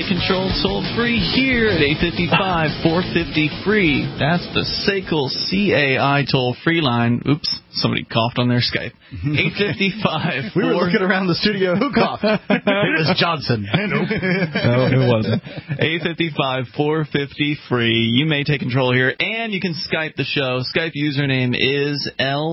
Take control toll-free here at 855-450-FREE. That's the SACL CAI toll-free line. Oops, somebody coughed on their Skype. 855 We were looking around the studio. Who coughed? It was Johnson. Nope. No, it wasn't. 855-450-FREE. You may take control here, and you can Skype the show. Skype username is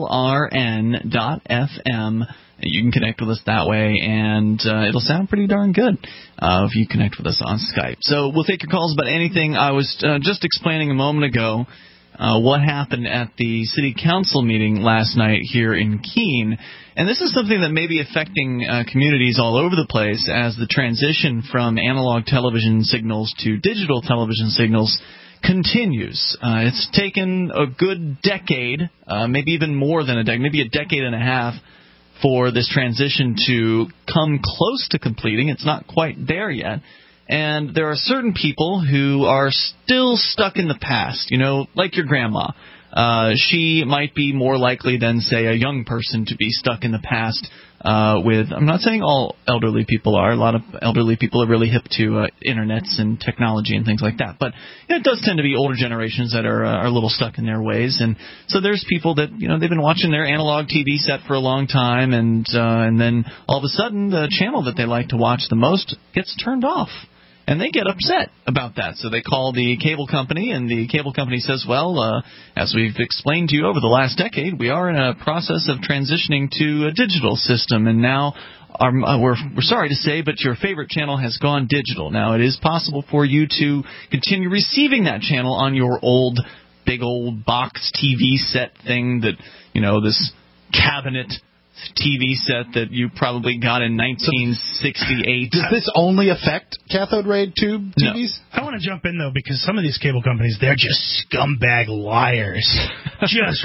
LRN.FM. You can connect with us that way, and it'll sound pretty darn good if you connect with us on Skype. So we'll take your calls about anything. I was just explaining a moment ago what happened at the City Council meeting last night here in Keene. And this is something that may be affecting communities all over the place as the transition from analog television signals to digital television signals continues. It's taken a good decade, maybe even more than a decade, maybe a decade and a half, for this transition to come close to completing. It's not quite there yet. And there are certain people who are still stuck in the past, you know, like your grandma. She might be more likely than, say, a young person to be stuck in the past with, I'm not saying all elderly people are. A lot of elderly people are really hip to internets and technology and things like that. But it does tend to be older generations that are a little stuck in their ways. And so there's people that, you know, they've been watching their analog TV set for a long time, and then all of a sudden the channel that they like to watch the most gets turned off. And they get upset about that. So they call the cable company, and the cable company says, well, as we've explained to you over the last decade, we are in a process of transitioning to a digital system, and now we're sorry to say, but your favorite channel has gone digital. Now, it is possible for you to continue receiving that channel on your old, big old box TV set thing that, you know, this cabinet TV set that you probably got in 1968. Does this only affect cathode ray tube TVs? No. I want to jump in, though, because some of these cable companies, they're just scumbag liars. Just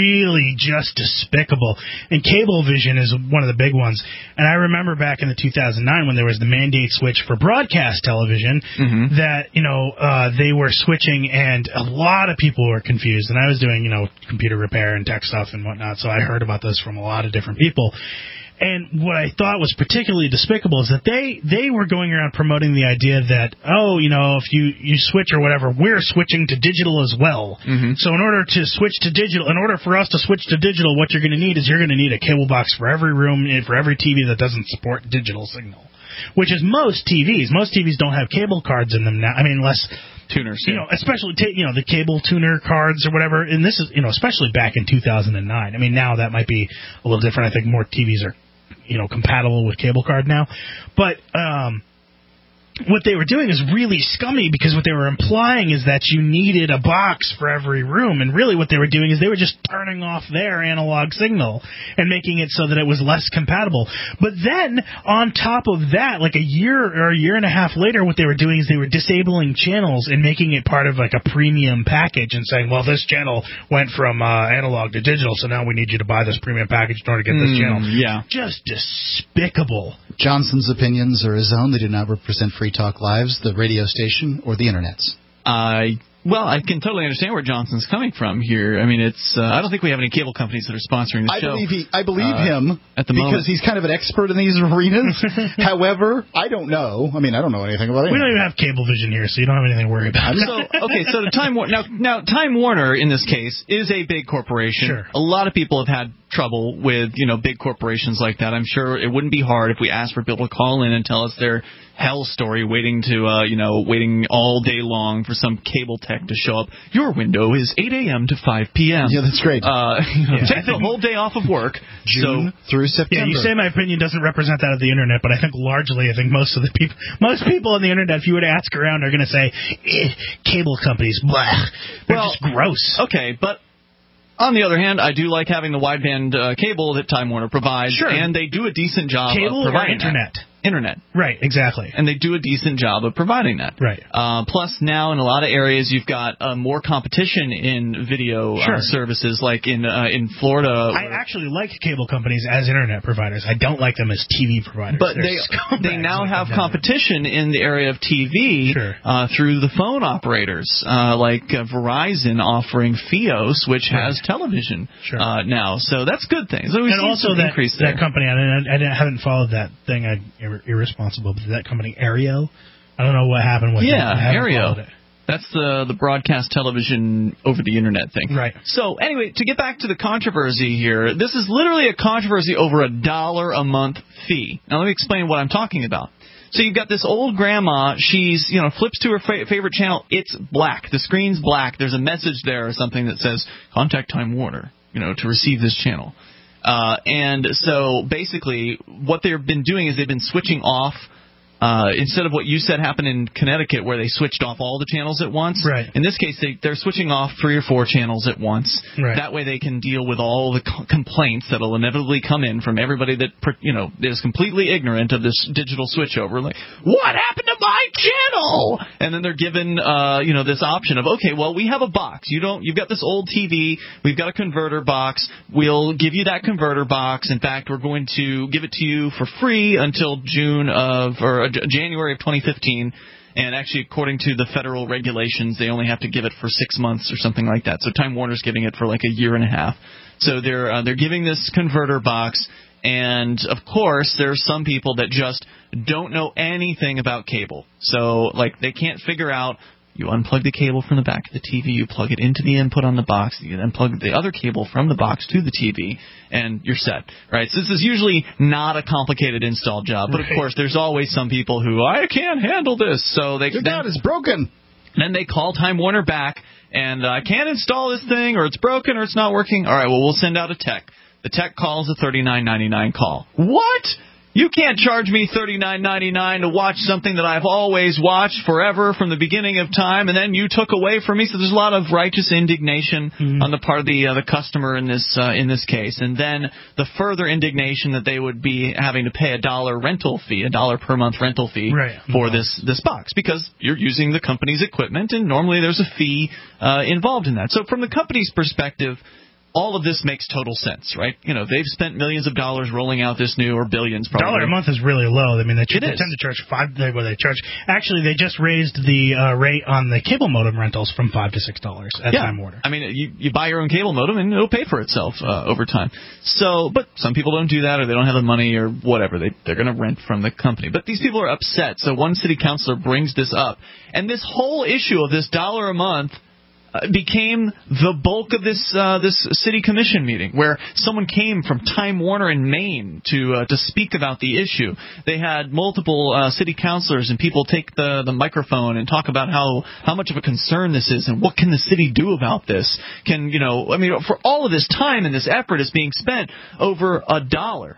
despicable. And Cablevision is one of the big ones. And I remember back in the 2009 when there was the mandate switch for broadcast television that, you know, they were switching, and a lot of people were confused. And I was doing, you know, computer repair and tech stuff and whatnot, so I heard about this from a lot of different people. And what I thought was particularly despicable is that they were going around promoting the idea that, oh, you know, if you switch or whatever, we're switching to digital as well. So in order to switch to digital, in order for us to switch to digital, what you're going to need is you're going to need a cable box for every room and for every TV that doesn't support digital signal, which is most TVs. Most TVs don't have cable cards in them now. I mean, unless tuners, you know, especially the cable tuner cards or whatever. And this is, you know, especially back in 2009. I mean, now that might be a little different. I think more TVs are, you know, compatible with cable card now. But what they were doing is really scummy, because what they were implying is that you needed a box for every room, and really what they were doing is they were just turning off their analog signal and making it so that it was less compatible. But then, on top of that, like a year or a year and a half later, what they were doing is they were disabling channels and making it part of like a premium package and saying, well, this channel went from analog to digital, so now we need you to buy this premium package in order to get this channel. Yeah. Just despicable. Johnson's opinions are his own. They do not represent Free Talk Live's, the radio station, or the internet's. Well, I can totally understand where Johnson's coming from here. I mean, it's I don't think we have any cable companies that are sponsoring the show. I believe him at the because moment. He's kind of an expert in these arenas. However, I don't know. I mean, I don't know anything about it. We don't even have Cablevision here, so you don't have anything to worry about. So the Time Warner now Time Warner in this case is a big corporation. Sure. A lot of people have had trouble with, you know, big corporations like that. I'm sure it wouldn't be hard if we asked for people to call in and tell us their hell story, waiting all day long for some cable tech to show up. Your window is 8 a.m. to 5 p.m. Yeah, that's great. Take the whole day off of work. June through September. Yeah, you say my opinion doesn't represent that of the internet, but I think largely, most people on the internet, if you were to ask around, are going to say, cable companies, blah. They're just gross. Okay, but on the other hand, I do like having the wideband cable that Time Warner provides, sure, and they do a decent job cable of providing or internet. That. Internet. Right, exactly. And they do a decent job of providing that. Right. Plus, now in a lot of areas, you've got more competition in video services, like in Florida. I actually like cable companies as internet providers. I don't like them as TV providers. But they now have competition in the area of TV through the phone operators, like Verizon offering Fios, which has television now. So that's good things. So and also that company, I haven't followed that thing. Irresponsible, but that company Aereo, I don't know what happened with it. Aereo. That's the broadcast television over the internet thing. Right. So anyway, to get back to the controversy here, this is literally a controversy over $1 a month fee. Now let me explain what I'm talking about. So you've got this old grandma. She's, flips to her favorite channel. It's black. The screen's black. There's a message there or something that says, contact Time Warner, to receive this channel. And so basically what they've been doing is they've been switching off, instead of what you said happened in Connecticut where they switched off all the channels at once. Right. In this case, they're switching off 3 or 4 channels at once. Right. That way they can deal with all the complaints that will inevitably come in from everybody that, is completely ignorant of this digital switchover. Like, what happened to my channel? And then they're given, this option of, okay, well, we have a box. You've got this old TV. We've got a converter box. We'll give you that converter box. In fact, we're going to give it to you for free until January of 2015, and actually, according to the federal regulations, they only have to give it for 6 months or something like that. So Time Warner's giving it for like a year and a half. So they're giving this converter box, and of course, there's some people that just don't know anything about cable. So like they can't figure out. You unplug the cable from the back of the TV, you plug it into the input on the box, you then plug the other cable from the box to the TV, and you're set, right? So this is usually not a complicated install job, but of course there's always some people who, I can't handle this, so they... God, it's broken! Then they call Time Warner back, and I can't install this thing, or it's broken, or it's not working. All right, well, we'll send out a tech. The tech calls a $39.99 call. What? You can't charge me $39.99 to watch something that I've always watched forever from the beginning of time, and then you took away from me. So there's a lot of righteous indignation on the part of the customer in this case, and then the further indignation that they would be having to pay $1 rental fee, $1 per month rental fee for this box, because you're using the company's equipment, and normally there's a fee involved in that. So from the company's perspective, all of this makes total sense, right? They've spent millions of dollars rolling out this new, or billions probably. $1 a month is really low. I mean, they tend to charge Actually, they just raised the rate on the cable modem rentals from $5 to $6 at Time Warner. I mean, you buy your own cable modem and it'll pay for itself over time. So, but some people don't do that, or they don't have the money, or whatever. They're going to rent from the company. But these people are upset. So one city councilor brings this up, and this whole issue of this $1 a month became the bulk of this city commission meeting, where someone came from Time Warner in Maine to speak about the issue. They had multiple city councilors and people take the microphone and talk about how much of a concern this is and what can the city do about this. For all of this time and this effort is being spent over $1,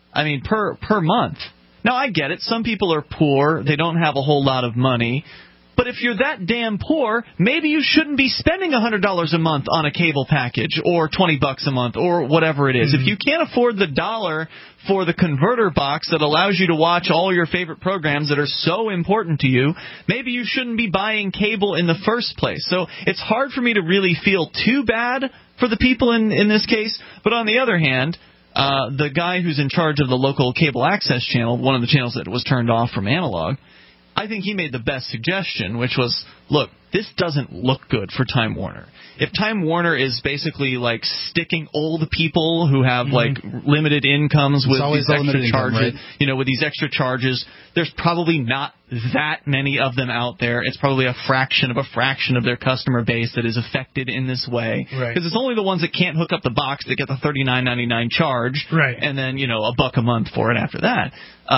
per month. Now I get it. Some people are poor. They don't have a whole lot of money. But if you're that damn poor, maybe you shouldn't be spending $100 a month on a cable package, or $20 a month, or whatever it is. If you can't afford the $1 for the converter box that allows you to watch all your favorite programs that are so important to you, maybe you shouldn't be buying cable in the first place. So it's hard for me to really feel too bad for the people in this case. But on the other hand, the guy who's in charge of the local cable access channel, one of the channels that was turned off from analog, I think he made the best suggestion, which was, look, this doesn't look good for Time Warner. If Time Warner is basically like sticking old people who have like limited incomes with these extra charges, with these extra charges, there's probably not that many of them out there. It's probably a fraction of their customer base that is affected in this way. Because it's only the ones that can't hook up the box that get the $39.99 charge, and then $1 a month for it after that.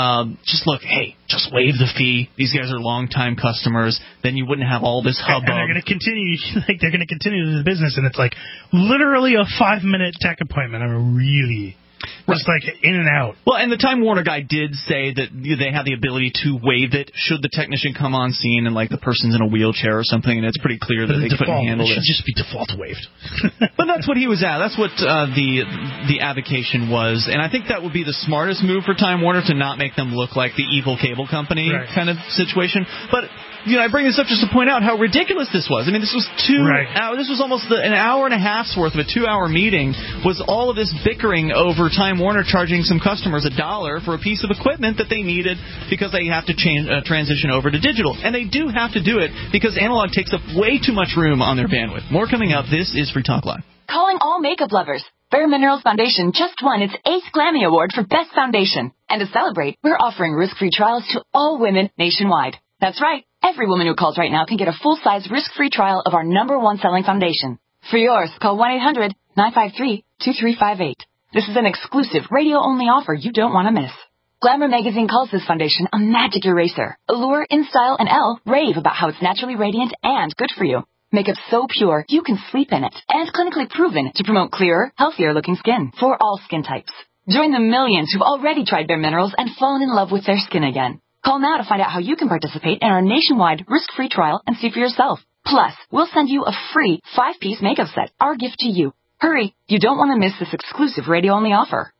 Just waive the fee. These guys are longtime customers. Then you wouldn't have all this hubbub. And they're going to continue. They're going to continue the business, and it's like literally a 5-minute tech appointment. Just like in and out. Well, and the Time Warner guy did say that they have the ability to waive it should the technician come on scene and like the person's in a wheelchair or something, and it's pretty clear that they couldn't handle it. It should just be default waived. But that's what he was at. That's what the avocation was, and I think that would be the smartest move for Time Warner, to not make them look like the evil cable company kind of situation. But I bring this up just to point out how ridiculous this was. I mean, this was this was almost an hour and a half's worth of a 2-hour meeting. Was all of this bickering over Time Warner charging some customers $1 for a piece of equipment that they needed because they have to transition over to digital, and they do have to do it because analog takes up way too much room on their bandwidth. More coming up. This is Free Talk Live. Calling all makeup lovers. Bare Minerals Foundation just won its 8th Glammy Award for Best Foundation, and to celebrate, we're offering risk-free trials to all women nationwide. That's right. Every woman who calls right now can get a full-size, risk-free trial of our #1 selling foundation. For yours, call 1-800-953-2358. This is an exclusive radio-only offer you don't want to miss. Glamour magazine calls this foundation a magic eraser. Allure, InStyle, and Elle rave about how it's naturally radiant and good for you. Makeup so pure, you can sleep in it. And clinically proven to promote clearer, healthier-looking skin for all skin types. Join the millions who've already tried Bare Minerals and fallen in love with their skin again. Call now to find out how you can participate in our nationwide risk-free trial and see for yourself. Plus, we'll send you a free 5-piece makeup set, our gift to you. Hurry, you don't want to miss this exclusive radio-only offer.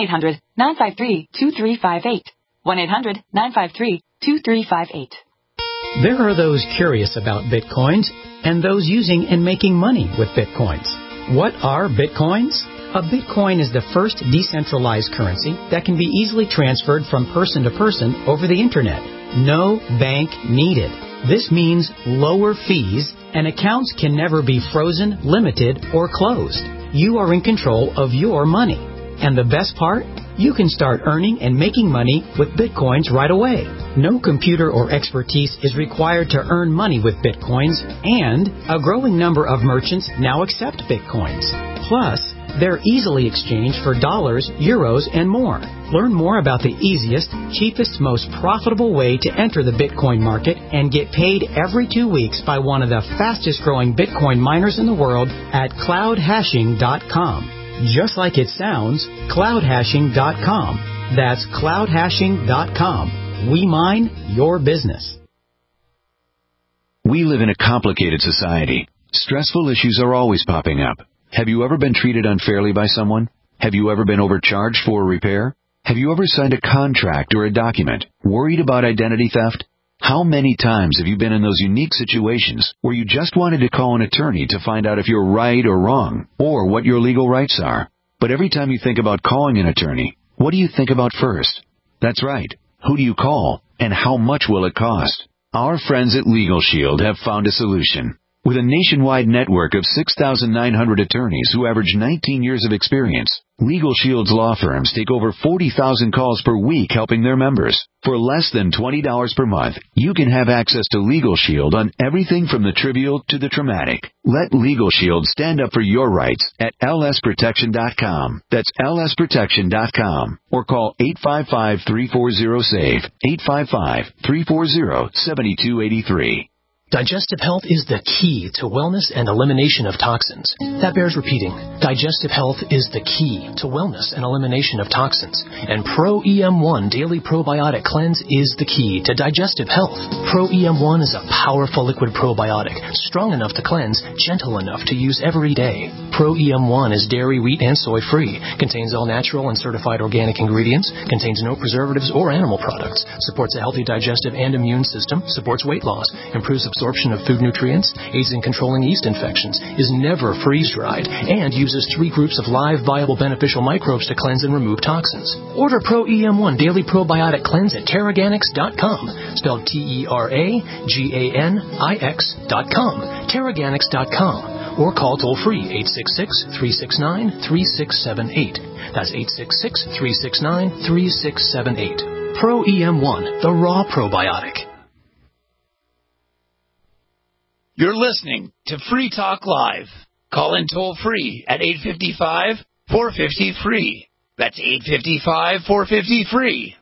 1-800-953-2358. 1-800-953-2358. There are those curious about Bitcoins and those using and making money with Bitcoins. What are Bitcoins? A Bitcoin is the first decentralized currency that can be easily transferred from person to person over the Internet. No bank needed. This means lower fees, and accounts can never be frozen, limited, or closed. You are in control of your money. And the best part? You can start earning and making money with Bitcoins right away. No computer or expertise is required to earn money with Bitcoins, and a growing number of merchants now accept Bitcoins. Plus, they're easily exchanged for dollars, euros, and more. Learn more about the easiest, cheapest, most profitable way to enter the Bitcoin market and get paid every 2 weeks by one of the fastest growing Bitcoin miners in the world at cloudhashing.com. Just like it sounds, cloudhashing.com. That's cloudhashing.com. We mine your business. We live in a complicated society. Stressful issues are always popping up. Have you ever been treated unfairly by someone? Have you ever been overcharged for a repair? Have you ever signed a contract or a document worried about identity theft? How many times have you been in those unique situations where you just wanted to call an attorney to find out if you're right or wrong, or what your legal rights are? But every time you think about calling an attorney, what do you think about first? That's right. Who do you call, and how much will it cost? Our friends at Legal Shield have found a solution. With a nationwide network of 6,900 attorneys who average 19 years of experience, Legal Shield's law firms take over 40,000 calls per week helping their members. For less than $20 per month, you can have access to Legal Shield on everything from the trivial to the traumatic. Let Legal Shield stand up for your rights at lsprotection.com. That's lsprotection.com. Or call 855-340-SAVE, 855-340-7283. Digestive health is the key to wellness and elimination of toxins. That bears repeating. Digestive health is the key to wellness and elimination of toxins. And Pro-EM1 Daily Probiotic Cleanse is the key to digestive health. Pro-EM1 is a powerful liquid probiotic, strong enough to cleanse, gentle enough to use every day. Pro-EM1 is dairy, wheat, and soy-free, contains all natural and certified organic ingredients, contains no preservatives or animal products, supports a healthy digestive and immune system, supports weight loss, improves absorption of food nutrients, aids in controlling yeast infections, is never freeze-dried, and uses 3 groups of live, viable, beneficial microbes to cleanse and remove toxins. Order Pro-EM1 Daily Probiotic Cleanse at Teraganix.com, spelled Teraganix.com, Teraganix.com, or call toll-free 866-369-3678. That's 866-369-3678. Pro-EM1, the raw probiotic. You're listening to Free Talk Live. Call in toll-free at 855-450-FREE. That's 855-450-FREE.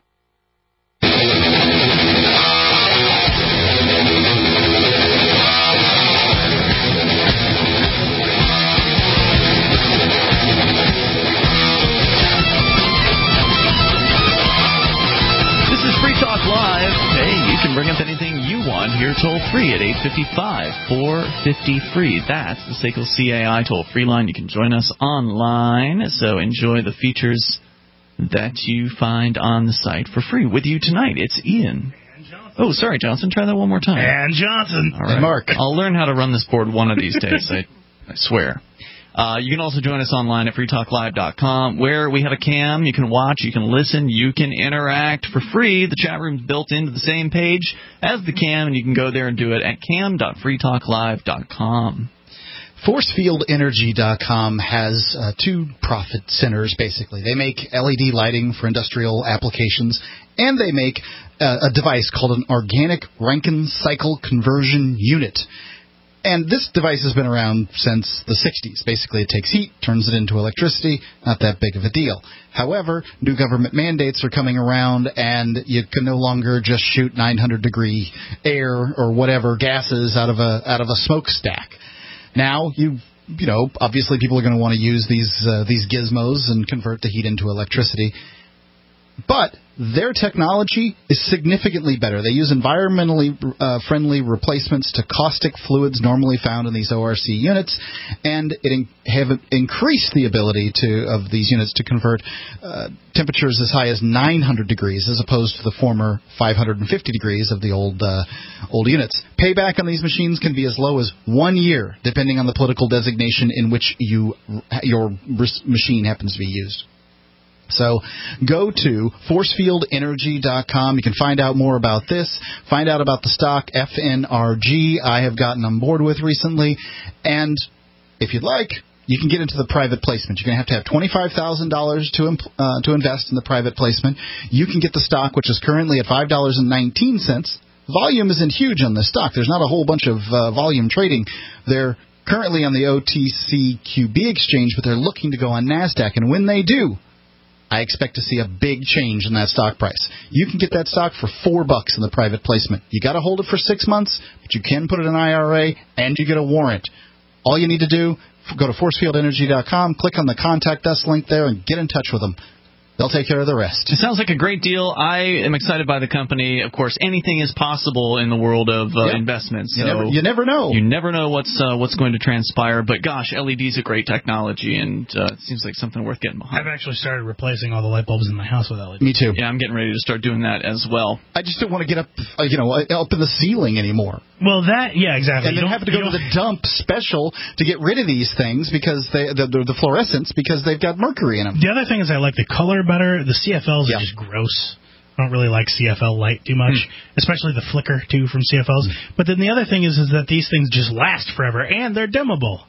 This is Free Talk Live. Hey, you can bring up anything you want here toll-free at 855-450-FREE. That's the SACL CAI toll-free line. You can join us online, so enjoy the features that you find on the site for free. With you tonight, it's Ian. Oh, sorry, Johnson. Try that one more time. And Johnson. All right. And Mark. I'll learn how to run this board one of these days, I swear. You can also join us online at freetalklive.com, where we have a cam. You can watch, you can listen, you can interact for free. The chat room's built into the same page as the cam, and you can go there and do it at cam.freetalklive.com. ForcefieldEnergy.com has two profit centers, basically. They make LED lighting for industrial applications, and they make a device called an Organic Rankine Cycle Conversion Unit. And this device has been around since the 60s. Basically, it takes heat, turns it into electricity, not that big of a deal. However, new government mandates are coming around, and you can no longer just shoot 900-degree air or whatever gases out of a smokestack. Now, obviously people are going to want to use these gizmos and convert the heat into electricity. But their technology is significantly better. They use environmentally friendly replacements to caustic fluids normally found in these ORC units, and it have increased the ability of these units to convert temperatures as high as 900 degrees as opposed to the former 550 degrees of the old units. Payback on these machines can be as low as 1 year, depending on the political designation in which your machine happens to be used. So go to ForcefieldEnergy.com. You can find out more about this. Find out about the stock FNRG I have gotten on board with recently. And if you'd like, you can get into the private placement. You're going to have $25,000 to invest in the private placement. You can get the stock, which is currently at $5.19. Volume isn't huge on this stock. There's not a whole bunch of volume trading. They're currently on the OTCQB exchange, but they're looking to go on NASDAQ. And when they do, I expect to see a big change in that stock price. You can get that stock for $4 in the private placement. You got to hold it for 6 months, but you can put it in an IRA, and you get a warrant. All you need to do, go to ForcefieldEnergy.com, click on the Contact Us link there, and get in touch with them. They'll take care of the rest. It sounds like a great deal. I am excited by the company. Of course, anything is possible in the world of investments. So you never know. You never know what's going to transpire. But gosh, LED is a great technology, and it seems like something worth getting behind. I've actually started replacing all the light bulbs in my house with LED. Me too. Yeah, I'm getting ready to start doing that as well. I just don't want to get up, up in the ceiling anymore. Well, exactly. And then have to go to the dump special to get rid of these things because the fluorescents because they've got mercury in them. The other thing is I like the color better. The CFLs are just gross. I don't really like CFL light too much, especially the flicker, too, from CFLs. But then the other thing is that these things just last forever, and they're dimmable.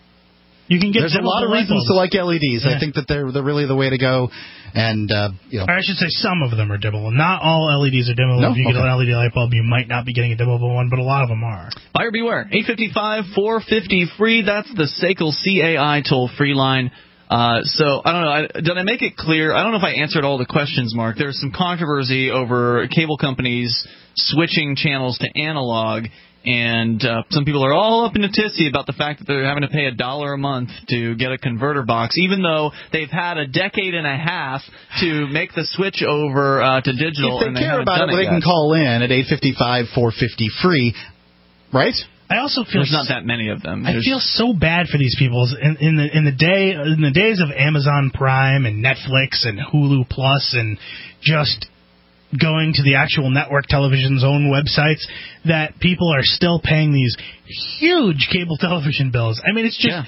You can get There's a lot of reasons to like LEDs. Yeah. I think that they're really the way to go. And, Or I should say some of them are dimmable. Not all LEDs are dimmable. No? If you get an LED light bulb, you might not be getting a dimmable one, but a lot of them are. Buyer beware. 855-450-FREE. That's the SACL CAI toll-free line. So, I don't know, did I make it clear? I don't know if I answered all the questions, Mark. There's some controversy over cable companies switching channels to analog, and some people are all up in a tizzy about the fact that they're having to pay $1 a month to get a converter box, even though they've had a decade and a half to make the switch over to digital. If they care about it, they can call in at 855-450-FREE, right? I also feel there's not that many of them. I feel so bad for these people in the days of Amazon Prime and Netflix and Hulu Plus and just going to the actual network television's own websites, that people are still paying these huge cable television bills. I mean, it's just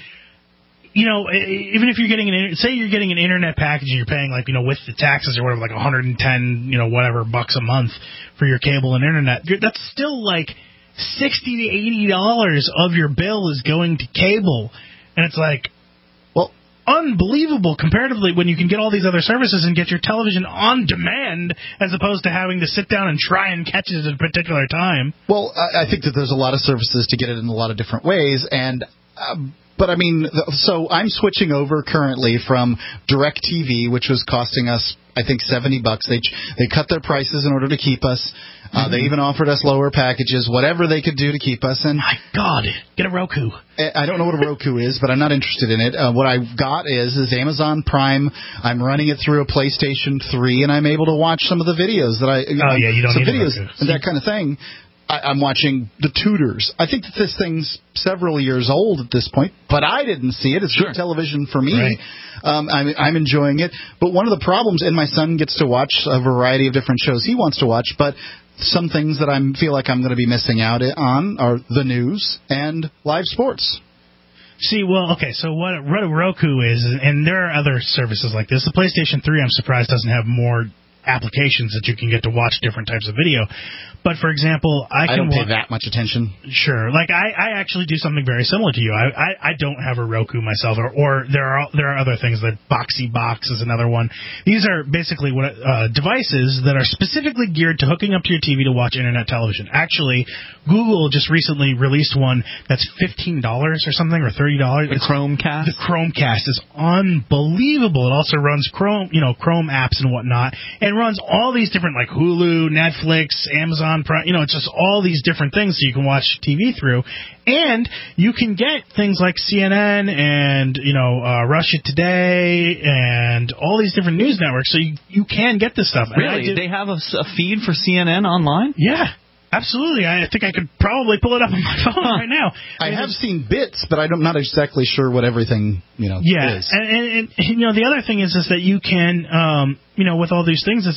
even if you're getting you're getting an internet package and you're paying with the taxes or whatever, like $110 whatever bucks a month for your cable and internet, that's still like $60 to $80 of your bill is going to cable, and it's like, well, unbelievable comparatively when you can get all these other services and get your television on demand as opposed to having to sit down and try and catch it at a particular time. Well, I think that there's a lot of services to get it in a lot of different ways, and but I mean, so I'm switching over currently from DirecTV, which was costing us, I think, $70. They cut their prices in order to keep us. They even offered us lower packages, whatever they could do to keep us. And my God, get a Roku. I don't know what a Roku is, but I'm not interested in it. What I've got is Amazon Prime. I'm running it through a PlayStation 3, and I'm able to watch some of the videos that you don't need videos a Roku. and that kind of thing. I'm watching The Tudors. I think that this thing's several years old at this point, but I didn't see it. It's good television for me. Right. I'm enjoying it. But one of the problems, and my son gets to watch a variety of different shows he wants to watch, but some things that I feel like I'm going to be missing out on are the news and live sports. See, well, okay, so what Roku is, and there are other services like this. The PlayStation 3, I'm surprised, doesn't have more applications that you can get to watch different types of video. But for example, I don't pay that much attention. Sure, like I actually do something very similar to you. I don't have a Roku myself, or there are other things. That Boxy Box is another one. These are basically devices that are specifically geared to hooking up to your TV to watch internet television. Actually, Google just recently released one that's $15 or something, or $30. The Chromecast. The Chromecast is unbelievable. It also runs Chrome apps and whatnot, and runs all these different, like Hulu, Netflix, Amazon Prime. It's just all these different things so you can watch TV through, and you can get things like CNN and Russia Today and all these different news networks. So you can get this stuff. Really? They have a feed for CNN online? Yeah. Absolutely. I think I could probably pull it up on my phone right now. I have seen bits, but I'm not exactly sure what everything, is. And the other thing is that you can, with all these things,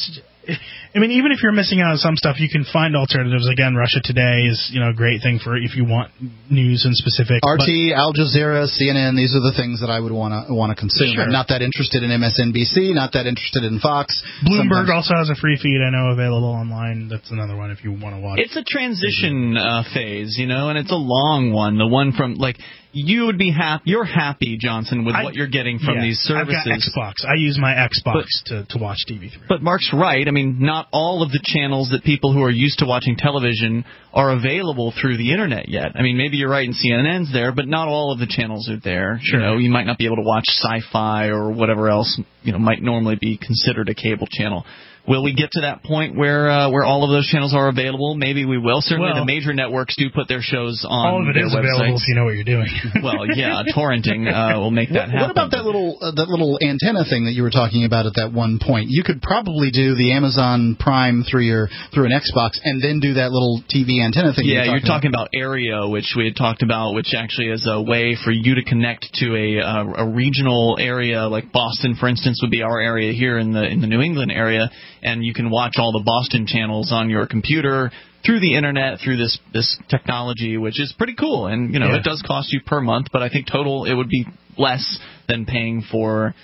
even if you're missing out on some stuff, you can find alternatives. Again, Russia Today is, a great thing for if you want news in specific. RT, Al Jazeera, CNN, these are the things that I would want to consume. Sure. I'm not that interested in MSNBC, not that interested in Fox. Bloomberg also has a free feed, I know, available online. That's another one if you want to watch. It's a transition phase, and it's a long one. The one from, you would be happy. You're happy, Johnson, with what you're getting from these services. I've got Xbox. I use my Xbox to watch TV through. But Mark's right. Not all of the channels that people who are used to watching television are available through the internet yet. Maybe you're right, and CNN's there, but not all of the channels are there. Sure. You might not be able to watch sci-fi or whatever else might normally be considered a cable channel. Will we get to that point where all of those channels are available? Maybe we will. Certainly the major networks do put their shows on all of it their is websites. Available if you know what you're doing. Well, yeah, torrenting will make that happen. What about that little antenna thing that you were talking about at that one point? You could probably do the Amazon Prime through an Xbox and then do that little TV antenna thing. Yeah, you're talking about Aereo, which we had talked about, which actually is a way for you to connect to a regional area, like Boston, for instance, would be our area here in the New England area. And you can watch all the Boston channels on your computer through the internet, through this technology, which is pretty cool. And, it does cost you per month, but I think total it would be less than paying for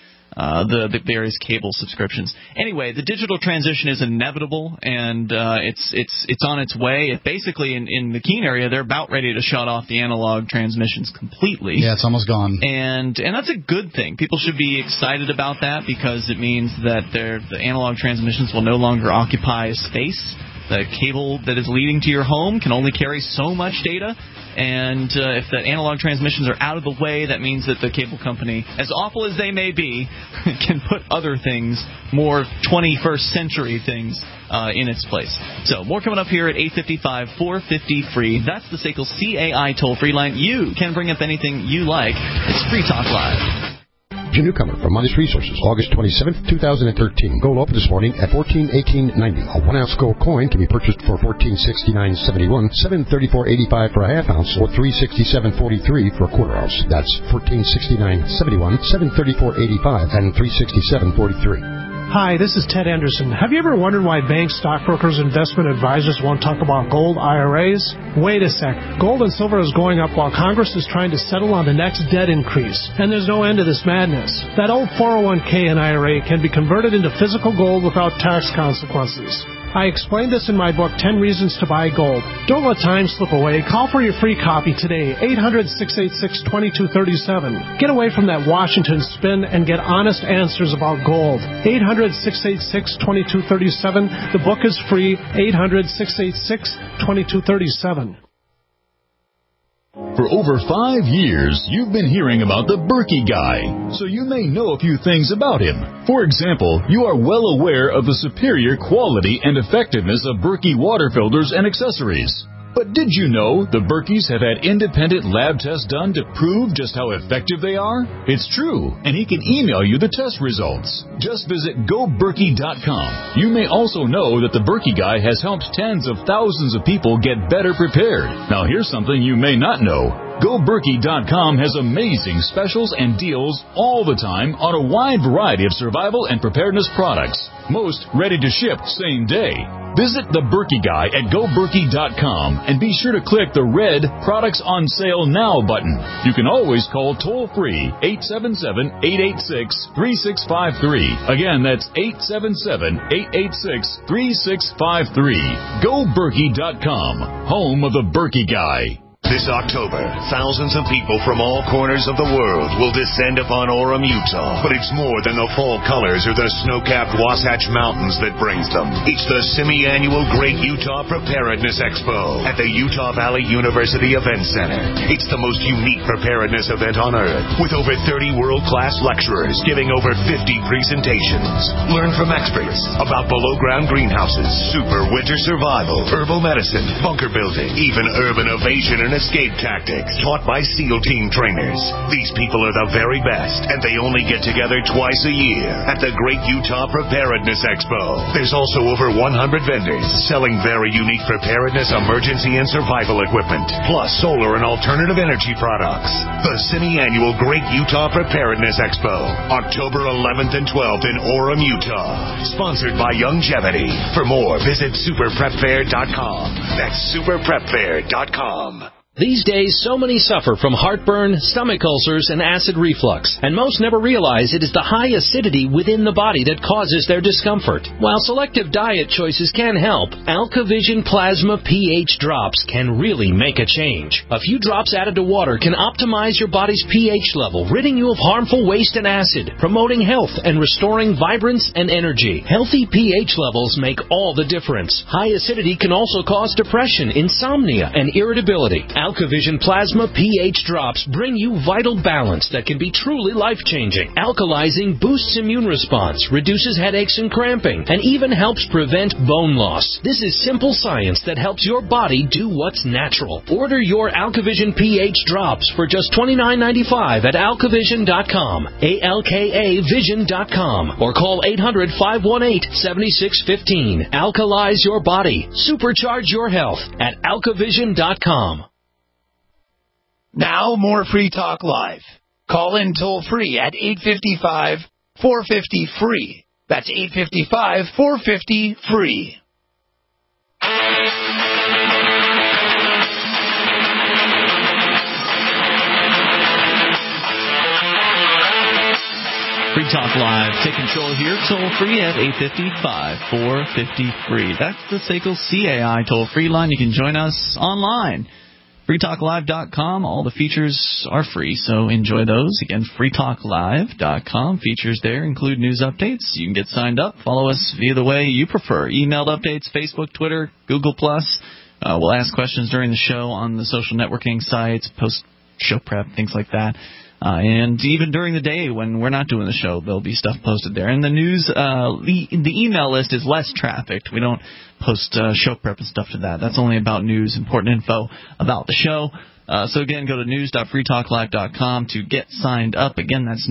the various cable subscriptions. Anyway, the digital transition is inevitable, and it's on its way. Basically, in the Keene area, they're about ready to shut off the analog transmissions completely. Yeah, it's almost gone. And that's a good thing. People should be excited about that because it means that the analog transmissions will no longer occupy space. The cable that is leading to your home can only carry so much data. And if the analog transmissions are out of the way, that means that the cable company, as awful as they may be, can put other things, more 21st century things, in its place. So more coming up here at 855-450-FREE. That's the SACL CAI toll-free line. You can bring up anything you like. It's Free Talk Live. Jim Newcomer from Modest Resources, August 27th, 2013. Gold opened this morning at $14.1890. A 1-ounce gold coin can be purchased for $14.6971, $734.85 for a half ounce, or $367.43 for a quarter ounce. That's $14.6971, $734.85, and $367.43. Hi, this is Ted Anderson. Have you ever wondered why banks, stockbrokers, investment advisors won't talk about gold IRAs? Wait a sec. Gold and silver is going up while Congress is trying to settle on the next debt increase. And there's no end to this madness. That old 401k and IRA can be converted into physical gold without tax consequences. I explained this in my book, 10 Reasons to Buy Gold. Don't let time slip away. Call for your free copy today, 800-686-2237. Get away from that Washington spin and get honest answers about gold. 800-686-2237. The book is free, 800-686-2237. For over 5 years, you've been hearing about the Berkey Guy, so you may know a few things about him. For example, you are well aware of the superior quality and effectiveness of Berkey water filters and accessories. But did you know the Berkeys have had independent lab tests done to prove just how effective they are? It's true, and he can email you the test results. Just visit GoBerkey.com. You may also know that the Berkey Guy has helped tens of thousands of people get better prepared. Now here's something you may not know. GoBerkey.com has amazing specials and deals all the time on a wide variety of survival and preparedness products. Most ready to ship same day. Visit The Berkey Guy at GoBerkey.com and be sure to click the red Products on Sale Now button. You can always call toll-free 877-886-3653. Again, that's 877-886-3653. GoBerkey.com, home of The Berkey Guy. This October, thousands of people from all corners of the world will descend upon Orem, Utah. But it's more than the fall colors or the snow-capped Wasatch Mountains that brings them. It's the semi-annual Great Utah Preparedness Expo at the Utah Valley University Event Center. It's the most unique preparedness event on Earth, with over 30 world-class lecturers giving over 50 presentations. Learn from experts about below-ground greenhouses, super winter survival, herbal medicine, bunker building, even urban evasion and escape tactics taught by SEAL team trainers. These people are the very best, and they only get together twice a year at the Great Utah Preparedness Expo. There's also over 100 vendors selling very unique preparedness, emergency, and survival equipment, plus solar and alternative energy products. The semi-annual Great Utah Preparedness Expo, October 11th and 12th in Orem, Utah. Sponsored by Youngevity. For more, visit superprepfair.com. That's superprepfair.com. These days, so many suffer from heartburn, stomach ulcers, and acid reflux, and most never realize it is the high acidity within the body that causes their discomfort. While selective diet choices can help, AlkaVision Plasma pH drops can really make a change. A few drops added to water can optimize your body's pH level, ridding you of harmful waste and acid, promoting health and restoring vibrance and energy. Healthy pH levels make all the difference. High acidity can also cause depression, insomnia, and irritability. AlkaVision Plasma pH drops bring you vital balance that can be truly life-changing. Alkalizing boosts immune response, reduces headaches and cramping, and even helps prevent bone loss. This is simple science that helps your body do what's natural. Order your AlkaVision pH drops for just $29.95 at alkavision.com, ALKAvision.com, or call 800-518-7615. Alkalize your body. Supercharge your health at alkavision.com. Now, more Free Talk Live. Call in toll-free at 855-450-FREE. That's 855-450-FREE. Free Talk Live. Take control here, toll-free at 855-450-FREE. That's the SACL CAI toll-free line. You can join us online. freetalklive.com. All the features are free, so enjoy those. Again, freetalklive.com. Features there include news updates. You can get signed up. Follow us via the way you prefer. Emailed updates, Facebook, Twitter, Google+. We'll ask questions during the show on the social networking sites, post show prep, things like that. And even during the day when we're not doing the show, there'll be stuff posted there. And the news, the email list is less trafficked. We don't post show prep and stuff to that. That's only about news, important info about the show. So again, go to news.freetalklive.com to get signed up. Again, that's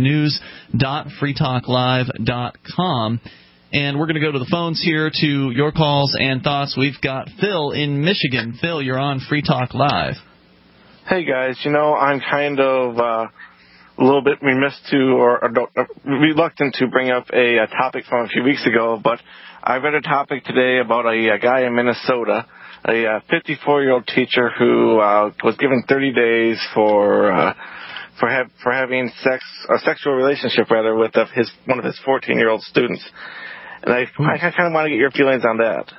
news.freetalklive.com. And we're going to go to the phones here to your calls and thoughts. We've got Phil in Michigan. Phil, you're on Free Talk Live. Hey, guys. I'm kind of a little bit reluctant to bring up a topic from a few weeks ago, but I read a topic today about a guy in Minnesota, a 54-year-old teacher who was given 30 days for having a sexual relationship with one of his 14-year-old students. And I kind of want to get your feelings on that.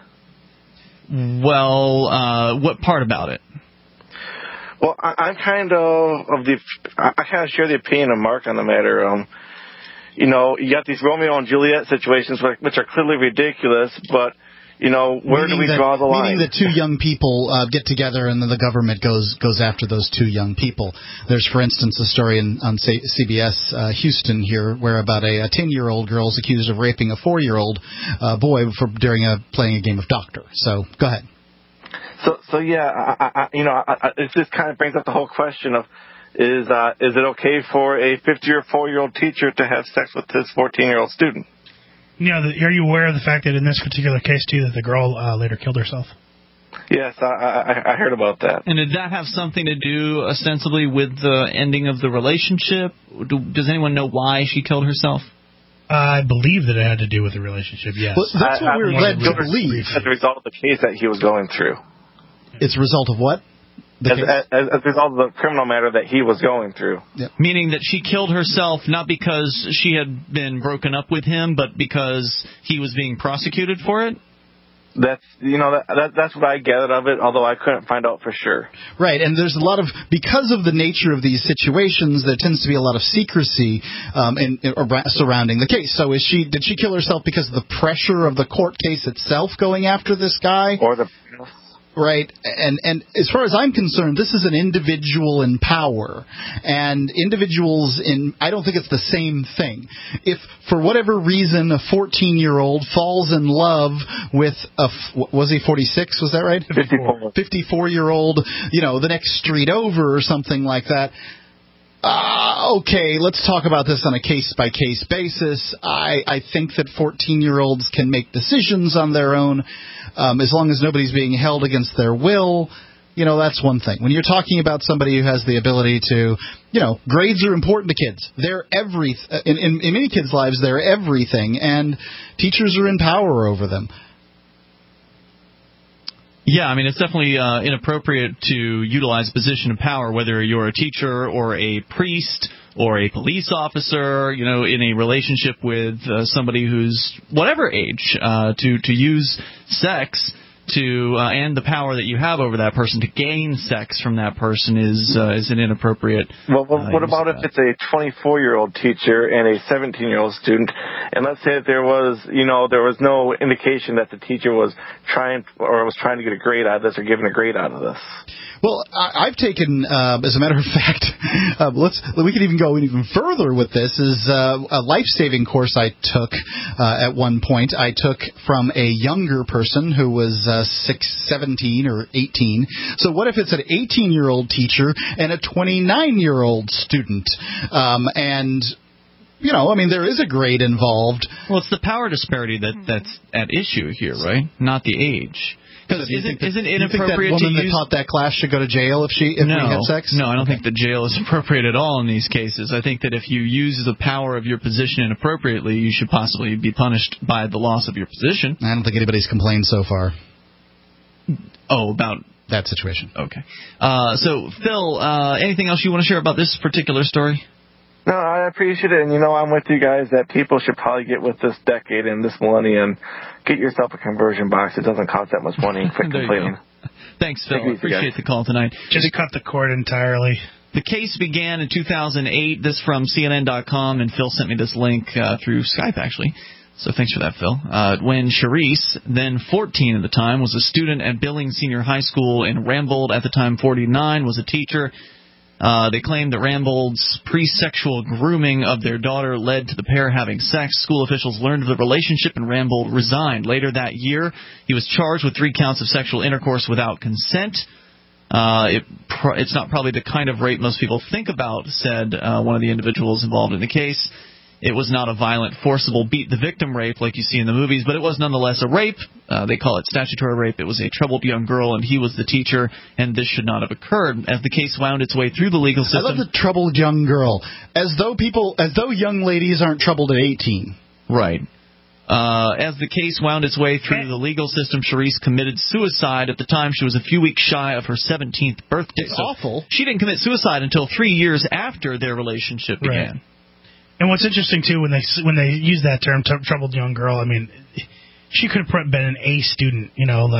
Well, what part about it? Well, I kind of share the opinion of Mark on the matter. You got these Romeo and Juliet situations which are clearly ridiculous, but where do we draw the line? Meaning that two young people get together and then the government goes after those two young people. There's, for instance, a story on CBS Houston here where about a 10-year-old girl is accused of raping a 4-year-old boy during playing a game of doctor. So go ahead. So yeah, it just kind of brings up the whole question of is it okay for a 54-year-old teacher to have sex with his 14-year-old student? Are you aware of the fact that in this particular case too, that the girl later killed herself? Yes, I heard about that. And did that have something to do ostensibly with the ending of the relationship? Does anyone know why she killed herself? I believe that it had to do with the relationship, yes. Well, that's what we're led to believe. As a result of the case that he was going through. It's a result of what? As a result of the criminal matter that he was going through. Yep. Meaning that she killed herself not because she had been broken up with him, but because he was being prosecuted for it? That's that's what I gathered of it, although I couldn't find out for sure. Right, and there's a lot of, because of the nature of these situations, there tends to be a lot of secrecy surrounding the case. So did she kill herself because of the pressure of the court case itself going after this guy? Or the... Right, and as far as I'm concerned, this is an individual in power, and individuals I don't think it's the same thing. If, for whatever reason, a 14-year-old falls in love with was he 46, was that right? 54. 54-year-old, the next street over or something like that. Okay, let's talk about this on a case-by-case basis. I think that 14-year-olds can make decisions on their own, as long as nobody's being held against their will. That's one thing. When you're talking about somebody who has the ability to, grades are important to kids. They're in many kids' lives, they're everything, and teachers are in power over them. Yeah, I mean, it's definitely inappropriate to utilize a position of power, whether you're a teacher or a priest or a police officer, in a relationship with somebody who's whatever age, to use sex to and the power that you have over that person to gain sex from that person is an inappropriate. Well, what about if it's a 24-year-old teacher and a 17-year-old student, and let's say that there was no indication that the teacher was trying to get a grade out of this or giving a grade out of this? Well, I've taken, as a matter of fact, we could even go even further with this, is a life-saving course I took at one point. I took from a younger person who was 17 or 18. So what if it's an 18-year-old teacher and a 29-year-old student? There is a grade involved. Well, it's the power disparity that's at issue here, right? Not the age. Because isn't it inappropriate that woman to use... that taught that class should go to jail if we had sex? No, I don't think that jail is appropriate at all in these cases. I think that if you use the power of your position inappropriately, you should possibly be punished by the loss of your position. I don't think anybody's complained so far. Oh, about that situation. Okay. So, Phil, anything else you want to share about this particular story? No, I appreciate it, and I'm with you guys that people should probably get with this decade and this millennium. Get yourself a conversion box. It doesn't cost that much money. Quit complaining. Thanks, Phil. I appreciate the call tonight. Just cut the cord entirely. The case began in 2008. This from CNN.com, and Phil sent me this link through Skype, actually. So thanks for that, Phil. When Charisse, then 14 at the time, was a student at Billings Senior High School in Rambold, at the time 49, was a teacher. They claimed that Rambold's pre-sexual grooming of their daughter led to the pair having sex. School officials learned of the relationship, and Rambold resigned. Later that year, he was charged with 3 counts of sexual intercourse without consent. It's not probably the kind of rape most people think about, said one of the individuals involved in the case. It was not a violent, forcible, beat-the-victim rape like you see in the movies, but it was nonetheless a rape. They call it statutory rape. It was a troubled young girl, and he was the teacher, and this should not have occurred. As the case wound its way through the legal system... I love the troubled young girl. As though young ladies aren't troubled at 18. Right. As the case wound its way through the legal system, Charisse committed suicide. At the time, she was a few weeks shy of her 17th birthday. It's awful. She didn't commit suicide until 3 years after their relationship began. Right. And what's interesting, too, when they use that term, troubled young girl, I mean, she could have been an A student,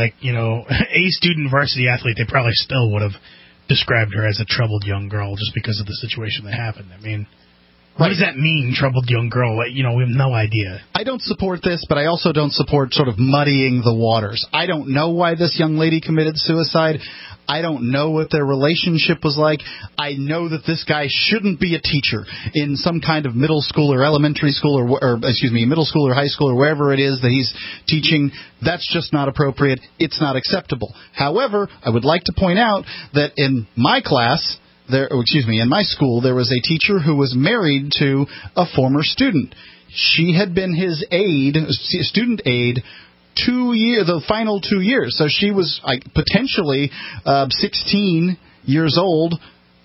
A student varsity athlete. They probably still would have described her as a troubled young girl just because of the situation that happened. I mean, what does that mean, troubled young girl? We have no idea. I don't support this, but I also don't support sort of muddying the waters. I don't know why this young lady committed suicide. I don't know what their relationship was like. I know that this guy shouldn't be a teacher in some kind of middle school or elementary school or middle school or high school or wherever it is that he's teaching. That's just not appropriate. It's not acceptable. However, I would like to point out that in my class, in my school, there was a teacher who was married to a former student. She had been his student aide, the final 2 years. So she was potentially 16 years old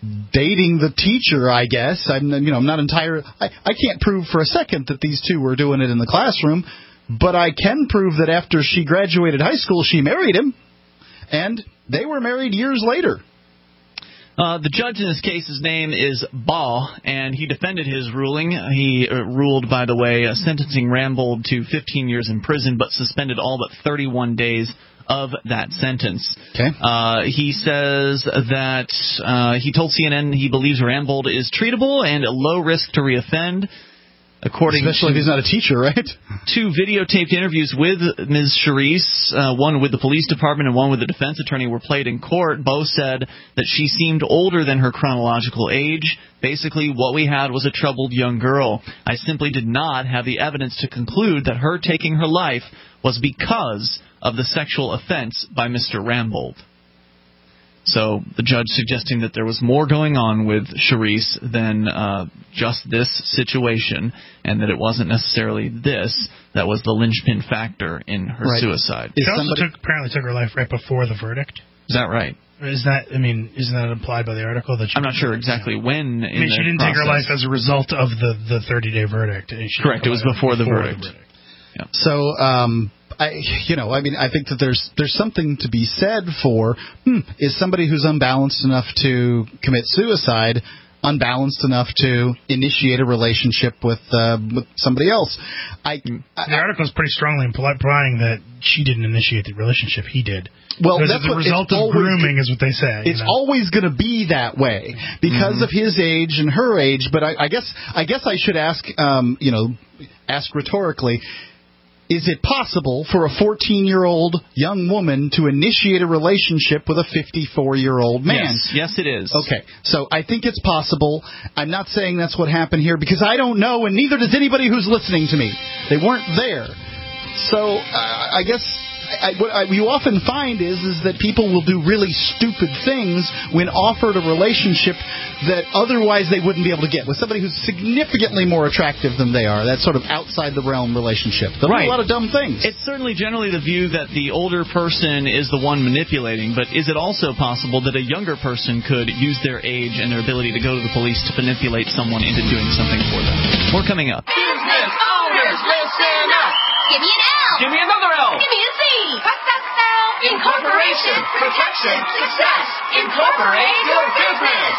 dating the teacher, I guess. I'm not entirely. I can't prove for a second that these two were doing it in the classroom, but I can prove that after she graduated high school, she married him, and they were married years later. The judge in this case, his name is Baugh, and he defended his ruling. He ruled, by the way, sentencing Rambold to 15 years in prison, but suspended all but 31 days of that sentence. Okay. He says that he told CNN he believes Rambold is treatable and a low risk to reoffend. Especially if he's not a teacher, right? 2 videotaped interviews with Ms. Charisse, one with the police department and one with the defense attorney, were played in court. Both said that she seemed older than her chronological age. Basically, what we had was a troubled young girl. I simply did not have the evidence to conclude that her taking her life was because of the sexual offense by Mr. Rambold. So the judge suggesting that there was more going on with Charisse than just this situation, and that it wasn't necessarily this that was the linchpin factor in her suicide. She also apparently took her life right before the verdict. Is that right? Isn't that implied by the article? That I'm not sure exactly when. She didn't take her life as a result of the 30-day verdict. Correct. It was before the verdict. Yeah. So, I think that there's something to be said for, is somebody who's unbalanced enough to commit suicide unbalanced enough to initiate a relationship with somebody else? The article is pretty strongly implying that she didn't initiate the relationship, he did. Well, because that's the result of grooming is what they say. It's always going to be that way because of his age and her age. But I guess I should ask, ask rhetorically. Is it possible for a 14-year-old young woman to initiate a relationship with a 54-year-old man? Yes, it is. Okay, so I think it's possible. I'm not saying that's what happened here because I don't know, and neither does anybody who's listening to me. They weren't there. So I guess what you often find is that people will do really stupid things when offered a relationship that otherwise they wouldn't be able to get with somebody who's significantly more attractive than they are. That's sort of outside the realm relationship. They'll do a lot of dumb things. It's certainly generally the view that the older person is the one manipulating, but is it also possible that a younger person could use their age and their ability to go to the police to manipulate someone into doing something for them? More coming up. Business owners, listen up! Give me an L! Give me another L! Give me a Z! What's that spell? Incorporation, protection, success! Incorporate your business!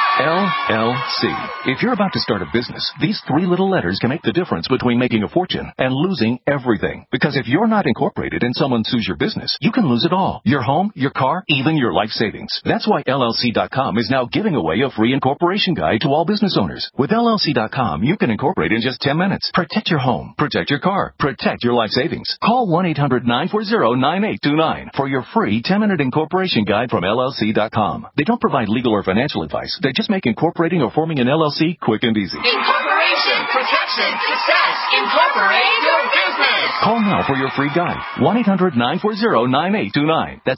LLC. If you're about to start a business, these 3 little letters can make the difference between making a fortune and losing everything. Because if you're not incorporated and someone sues your business, you can lose it all. Your home, your car, even your life savings. That's why LLC.com is now giving away a free incorporation guide to all business owners. With LLC.com, you can incorporate in just 10 minutes. Protect your home. Protect your car. Protect your life savings. Call 1-800-940-9829 for your free 10-minute incorporation guide from LLC.com. They don't provide legal or financial advice. They just make incorporating or forming an LLC quick and easy. Incorporation, protection, success. Incorporate your business. Call now for your free guide. 1-800-940-9829. That's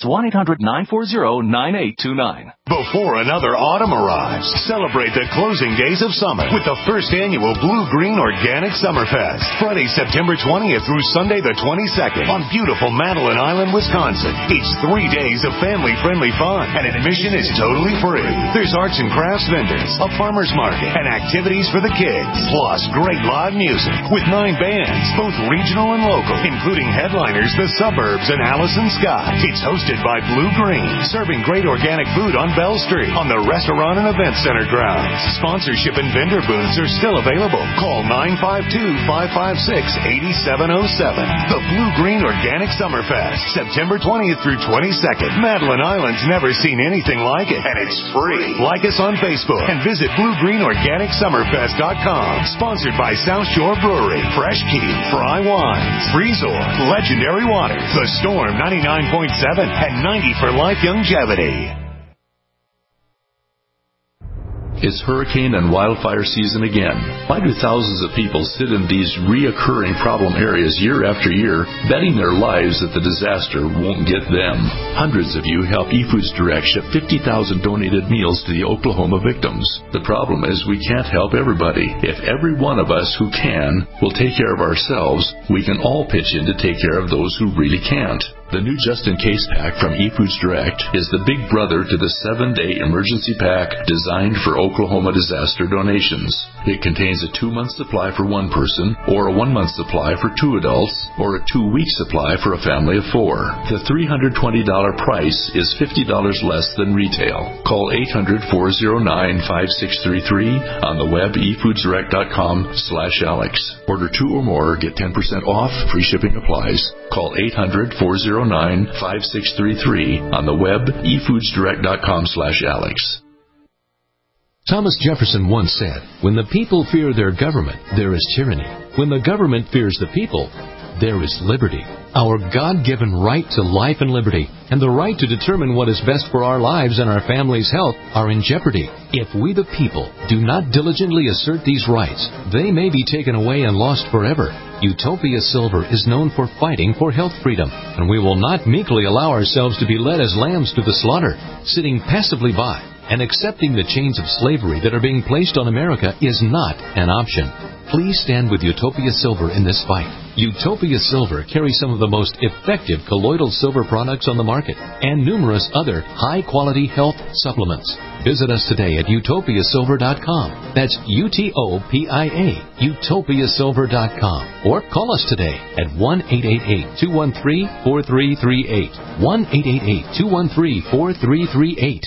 1-800-940-9829. Before another autumn arrives, celebrate the closing days of summer with the first annual Blue Green Organic Summerfest. Friday, September 20th through Sunday the 22nd on beautiful Madeline Island, Wisconsin. It's 3 days of family-friendly fun, and admission is totally free. There's arts and crafts vendors, a farmer's market, and activities for the kids. Plus, great live music with 9 bands, both regional and local, including headliners The Suburbs and Allison Scott. It's hosted by Blue Green, serving great organic food on Bell Street on the Restaurant and Event Center grounds. Sponsorship and vendor booths are still available. Call 952-556-8707. The Blue Green Organic Summerfest, September 20th through 22nd. Madeline Island's never seen anything like it, and it's free. Like us on Facebook and visit BlueGreenOrganicSummerfest.com. Sponsored by South Shore Brewery, Fresh Key, Fry Wines, Freezor, Legendary Water, The Storm 99.7, and 90 for Life Longevity. It's hurricane and wildfire season again. Why do thousands of people sit in these reoccurring problem areas year after year, betting their lives that the disaster won't get them? Hundreds of you help eFoods Direct ship 50,000 donated meals to the Oklahoma victims. The problem is we can't help everybody. If every one of us who can will take care of ourselves, we can all pitch in to take care of those who really can't. The new just-in-case pack from eFoods Direct is the big brother to the 7-day emergency pack designed for Oklahoma disaster donations. It contains a 2-month supply for one person, or a 1-month supply for 2 adults, or a 2-week supply for a family of 4. The $320 price is $50 less than retail. Call 800-409-5633 on the web efoodsdirect.com/Alex. Order 2 or more, get 10% off, free shipping applies. Call 800-409-5633 on the web efoodsdirect.com/Alex. Thomas Jefferson once said, "When the people fear their government, there is tyranny. When the government fears the people, there is liberty." Our God-given right to life and liberty and the right to determine what is best for our lives and our families' health are in jeopardy. If we the people do not diligently assert these rights, they may be taken away and lost forever. Utopia Silver is known for fighting for health freedom, and we will not meekly allow ourselves to be led as lambs to the slaughter, sitting passively by. And accepting the chains of slavery that are being placed on America is not an option. Please stand with Utopia Silver in this fight. Utopia Silver carries some of the most effective colloidal silver products on the market and numerous other high-quality health supplements. Visit us today at utopiasilver.com. That's UTOPIA, utopiasilver.com. Or call us today at 1-888-213-4338. 1-888-213-4338.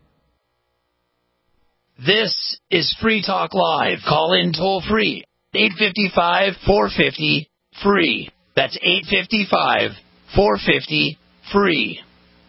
This is Free Talk Live. Call in toll free. 855-450-FREE. That's 855-450-FREE.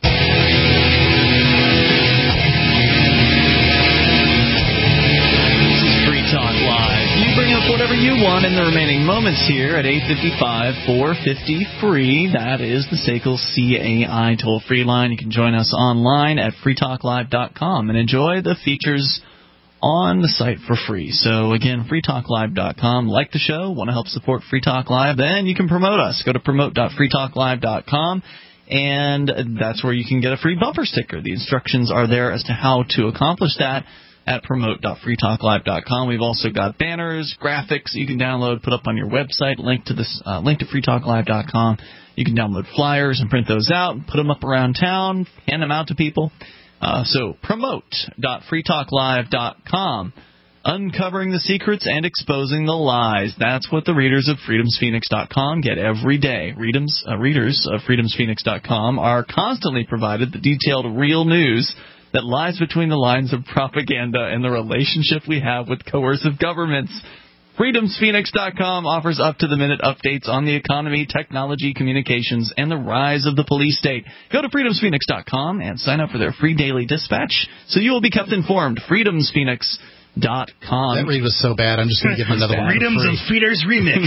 This is Free Talk Live. You bring up whatever you want in the remaining moments here at 855-450-FREE. That is the SACL CAI toll-free line. You can join us online at freetalklive.com and enjoy the features on the site for free. So again, freetalklive.com. Like the show, want to help support Free Talk Live, then you can promote us. Go to promote.freetalklive.com, and that's where you can get a free bumper sticker. The instructions are there as to how to accomplish that at promote.freetalklive.com. We've also got banners, graphics you can download, put up on your website, link to freetalklive.com. You can download flyers and print those out, put them up around town, hand them out to people. So promote.freetalklive.com. Uncovering the secrets and exposing the lies. That's what the readers of freedomsphoenix.com get every day. Readers of freedomsphoenix.com are constantly provided the detailed real news that lies between the lines of propaganda and the relationship we have with coercive governments. FreedomsPhoenix.com offers up-to-the-minute updates on the economy, technology, communications, and the rise of the police state. Go to FreedomsPhoenix.com and sign up for their free daily dispatch so you will be kept informed. FreedomsPhoenix.com. That read was so bad, I'm just going to give him another one. Freedoms of Feeders remix.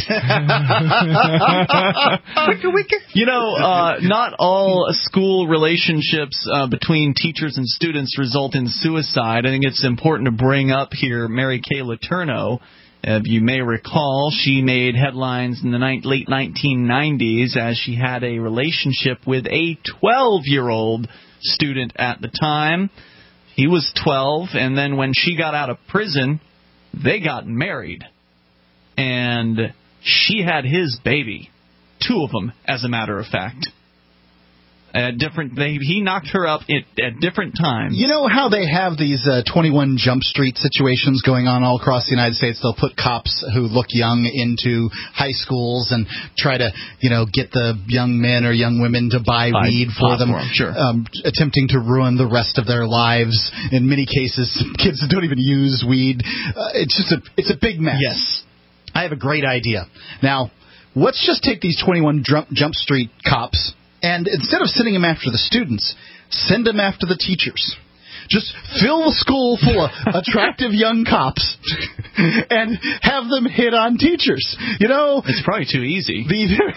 You know, not all school relationships between teachers and students result in suicide. I think it's important to bring up here Mary Kay Letourneau. You may recall, she made headlines in the late 1990s as she had a relationship with a 12-year-old student at the time. He was 12, and then when she got out of prison, they got married. And she had his baby. 2 of them, as a matter of fact. He knocked her up at different times. You know how they have these 21 Jump Street situations going on all across the United States? They'll put cops who look young into high schools and try to, get the young men or young women to buy weed for them, sure. Attempting to ruin the rest of their lives. In many cases, kids don't even use weed. It's a big mess. Yes. I have a great idea. Now, let's just take these 21 Jump Street cops, and instead of sending them after the students, send them after the teachers. Just fill the school full of attractive young cops and have them hit on teachers. It's probably too easy.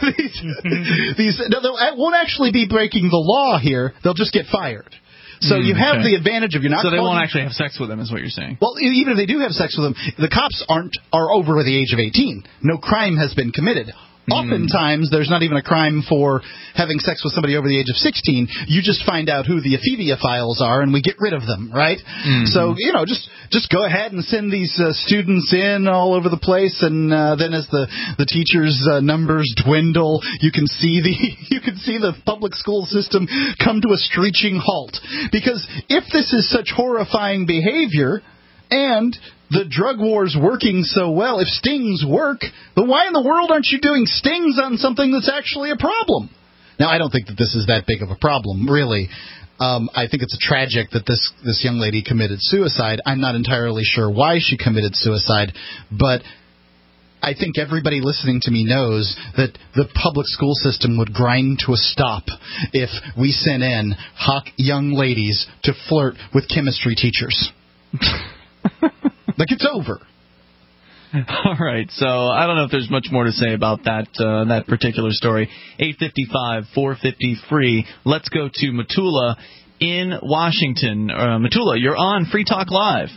It won't actually be breaking the law here. They'll just get fired. So you have the advantage of you're not. So they won't actually have sex with them, is what you're saying? Well, even if they do have sex with them, the cops are over the age of 18. No crime has been committed. Oftentimes, there's not even a crime for having sex with somebody over the age of 16. You just find out who the ephebophiles are, and we get rid of them, right? So, just go ahead and send these students in all over the place, and then as the teachers' numbers dwindle, you can see the public school system come to a screeching halt. Because if this is such horrifying behavior, and the drug war's working so well, if stings work, then why in the world aren't you doing stings on something that's actually a problem? Now, I don't think that this is that big of a problem, really. I think it's tragic that this young lady committed suicide. I'm not entirely sure why she committed suicide, but I think everybody listening to me knows that the public school system would grind to a stop if we sent in hot young ladies to flirt with chemistry teachers. Like, it's over. All right, so I don't know if there's much more to say about that particular story. 855-450-FREE. Let's go to Matula in Washington. Matula, you're on Free Talk Live.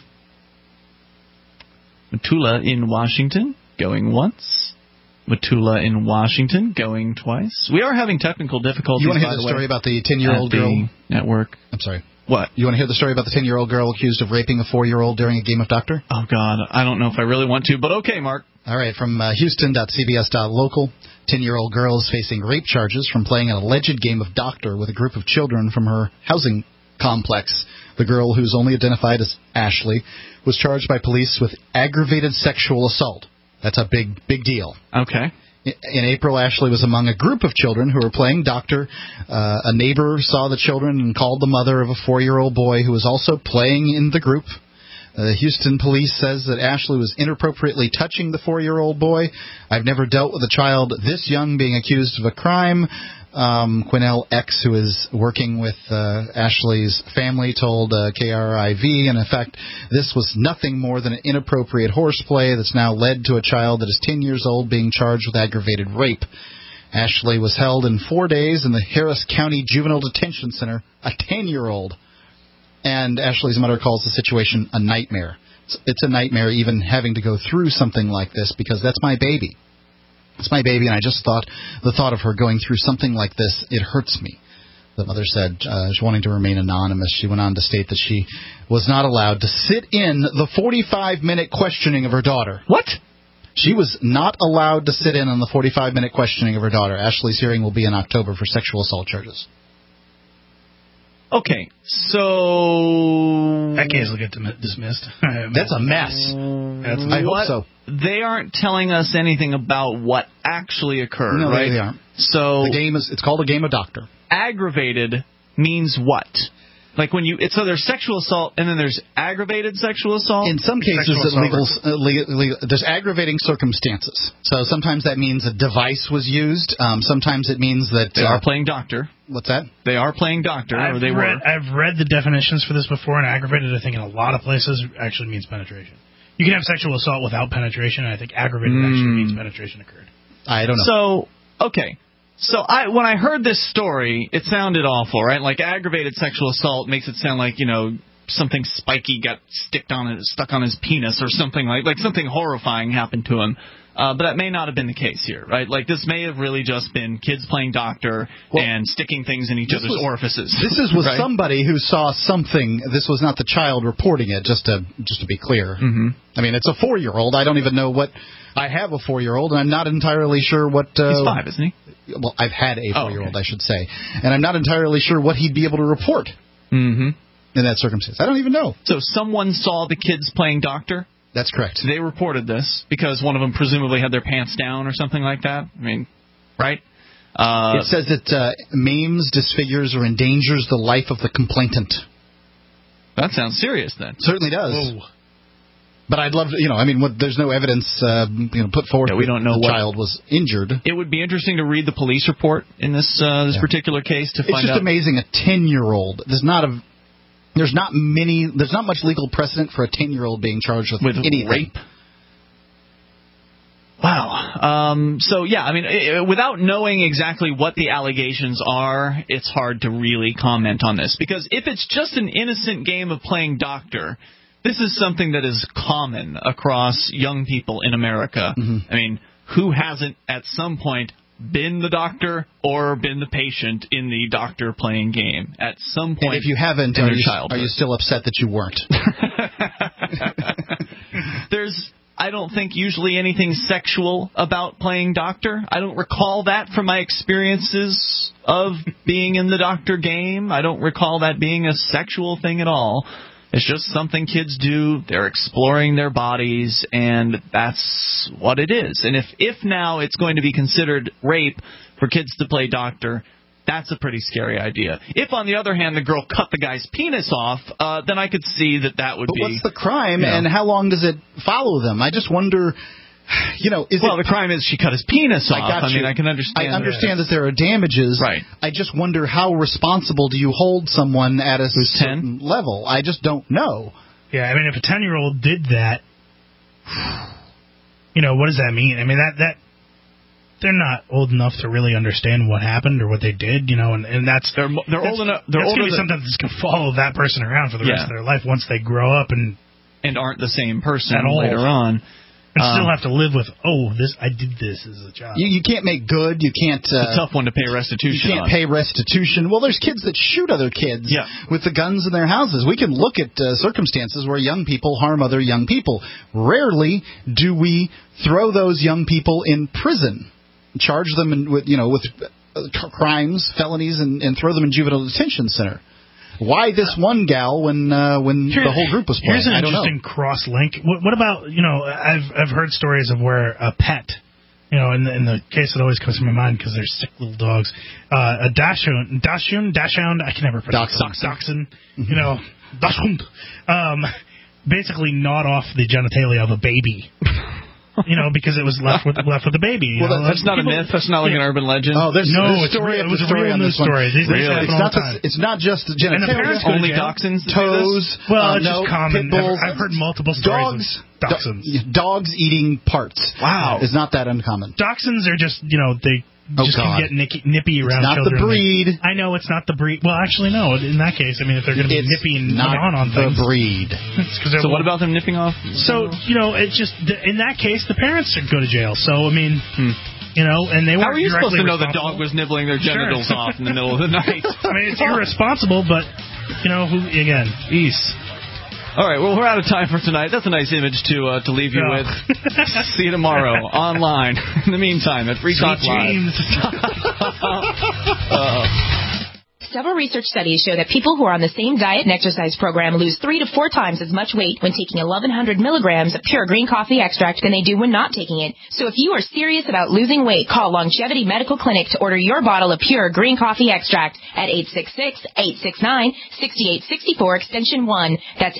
Matula in Washington, going once. Matula in Washington, going twice. We are having technical difficulties. You want to hear the story about the 10-year-old girl? Network. I'm sorry. What? You want to hear the story about the 10-year-old girl accused of raping a 4-year-old during a game of doctor? Oh, God. I don't know if I really want to, but okay, Mark. All right. From Houston.cbs.local, 10-year-old girl is facing rape charges from playing an alleged game of doctor with a group of children from her housing complex. The girl, who's only identified as Ashley, was charged by police with aggravated sexual assault. That's a big deal. Okay. In April, Ashley was among a group of children who were playing doctor. A neighbor saw the children and called the mother of a 4-year-old boy who was also playing in the group. The Houston police says that Ashley was inappropriately touching the 4-year-old boy. I've never dealt with a child this young being accused of a crime. Quinnell X, who is working with Ashley's family, told KRIV, in effect, this was nothing more than an inappropriate horseplay that's now led to a child that is 10 years old being charged with aggravated rape. Ashley was held in 4 days in the Harris County Juvenile Detention Center, a 10-year-old. And Ashley's mother calls the situation a nightmare. It's a nightmare even having to go through something like this, because that's my baby. It's my baby, and I just thought the thought of her going through something like this, it hurts me. The mother said, wanting to remain anonymous. She went on to state that she was not allowed to sit in the 45-minute questioning of her daughter. What? She was not allowed to sit in on the 45-minute questioning of her daughter. Ashley's hearing will be in October for sexual assault charges. Okay, so... That case will get dismissed. That's a mess. I hope so. They aren't telling us anything about what actually occurred, no, right? No, they aren't. So it's called a game of doctor. Aggravated means what? Like when so there's sexual assault and then there's aggravated sexual assault? In some cases, there's aggravating circumstances. So sometimes that means a device was used. Sometimes it means that... They are playing doctor. What's that? They are playing doctor, or they were. I've read the definitions for this before, and aggravated, I think, in a lot of places actually means penetration. You can have sexual assault without penetration, and I think aggravated actually means penetration occurred. I don't know. So, okay. So when I heard this story, it sounded awful, right? Like aggravated sexual assault makes it sound like, something spiky got stuck on his penis or something like something horrifying happened to him. But that may not have been the case here, right? Like this may have really just been kids playing doctor and sticking things in each other's orifices. This was right? Somebody who saw something. This was not the child reporting it, just to be clear. Mm-hmm. I mean, it's a 4-year-old. I don't even know what... I have a 4-year-old, and I'm not entirely sure what... He's 5, isn't he? Well, I've had a 4-year-old, I should say. And I'm not entirely sure what he'd be able to report in that circumstance. I don't even know. So someone saw the kids playing doctor? That's correct. They reported this because one of them presumably had their pants down or something like that. I mean, right? It says it maims, disfigures, or endangers the life of the complainant. That sounds serious, then. Certainly does. Whoa. But I'd love to, there's no evidence, put forward. Yeah, we don't know the child was injured. It would be interesting to read the police report in this particular case to find out. It's just amazing. A 10-year-old. There's not much legal precedent for a 10-year-old being charged with anything. Rape. Wow. So, yeah, I mean, without knowing exactly what the allegations are, it's hard to really comment on this. Because if it's just an innocent game of playing doctor, this is something that is common across young people in America. Mm-hmm. I mean, who hasn't at some point been the doctor or been the patient in the doctor playing game at some point? And if you haven't, in are their you childhood. still upset that you weren't? There's, I don't think, usually anything sexual about playing doctor. I don't recall that from my experiences of being in the doctor game. I don't recall that being a sexual thing at all. It's just something kids do. They're exploring their bodies, and that's what it is. And if now it's going to be considered rape for kids to play doctor, that's a pretty scary idea. If, on the other hand, the girl cut the guy's penis off, then I could see that would be... But what's the crime, and how long does it follow them? I just wonder... the crime is she cut his penis off. I mean, I can understand. I understand that there are damages. Right. I just wonder how responsible do you hold someone at a certain level? I just don't know. Yeah, I mean, if a 10-year-old did that, what does that mean? I mean, that they're not old enough to really understand what happened or what they did, and that's they're old enough. That's going to be something that's going to follow that person around for the rest of their life once they grow up and aren't the same person later on. And still have to live with, I did this as a child. You can't make good. You can't... it's a tough one to pay restitution You can't pay restitution. Well, there's kids that shoot other kids with the guns in their houses. We can look at circumstances where young people harm other young people. Rarely do we throw those young people in prison, charge them with crimes, felonies, and throw them in juvenile detention center. Why this one gal when the whole group was playing? Here's an I don't know. interesting cross link. What about I've heard stories of where a pet, in the case that always comes to my mind because they're sick little dogs, a dachshund, I can never pronounce dachshund, dachshund, basically gnawed off the genitalia of a baby. Because it was left with the baby. That's not a myth. That's not like an urban legend. Oh, there's a story. It was a real news story. It's not just the genitalia. Only dachshunds. Toes. Well, it's just common. Pit bulls. I've heard multiple stories. Dogs eating parts. Wow, is not that uncommon. Dachshunds are just they can get nippy around children. It's not the breed. I know it's not the breed. Well, actually, no. In that case, I mean, if they're going to be nippy and on things, the breed. So what about them nipping off? So it's just in that case, the parents go to jail. So I mean. And they weren't. How are you supposed to know the dog was nibbling their genitals off in the middle of the night? I mean, it's irresponsible, but peace. All right, well, we're out of time for tonight. That's a nice image to leave you with. See you tomorrow online. In the meantime, at Free Talk Live. Several research studies show that people who are on the same diet and exercise program lose 3 to 4 times as much weight when taking 1,100 milligrams of pure green coffee extract than they do when not taking it. So if you are serious about losing weight, call Longevity Medical Clinic to order your bottle of pure green coffee extract at 866-869-6864 extension 1. That's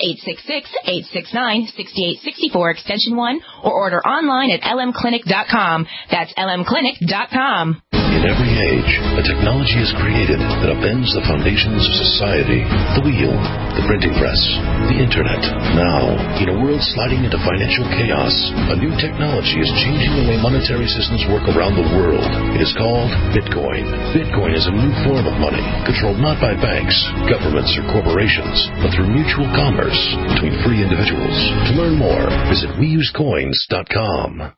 866-869-6864 extension 1, or order online at lmclinic.com. That's lmclinic.com. In every age, a technology is created that upends the foundations of society. The wheel, the printing press, the internet. Now, in a world sliding into financial chaos, a new technology is changing the way monetary systems work around the world. It is called Bitcoin. Bitcoin is a new form of money, controlled not by banks, governments, or corporations, but through mutual commerce between free individuals. To learn more, visit weusecoins.com.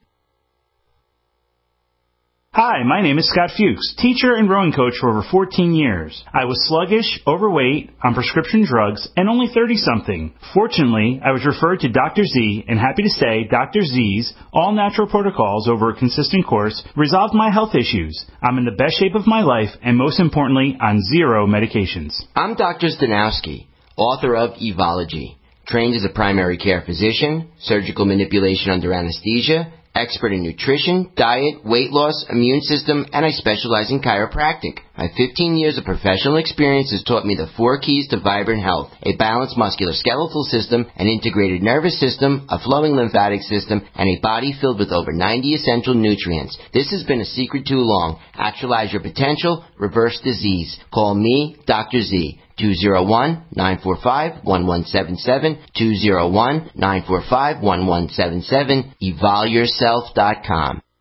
Hi, my name is Scott Fuchs, teacher and rowing coach for over 14 years. I was sluggish, overweight, on prescription drugs, and only 30-something. Fortunately, I was referred to Dr. Z, and happy to say Dr. Z's all-natural protocols over a consistent course resolved my health issues. I'm in the best shape of my life, and most importantly, on 0 medications. I'm Dr. Stanowski, author of Evology, trained as a primary care physician, surgical manipulation under anesthesia, expert in nutrition, diet, weight loss, immune system, and I specialize in chiropractic. My 15 years of professional experience has taught me the 4 keys to vibrant health: a balanced musculoskeletal system, an integrated nervous system, a flowing lymphatic system, and a body filled with over 90 essential nutrients. This has been a secret too long. Actualize your potential, reverse disease. Call me, Dr. Z. 201-945-1177, 201-945-1177, evolyourself.com.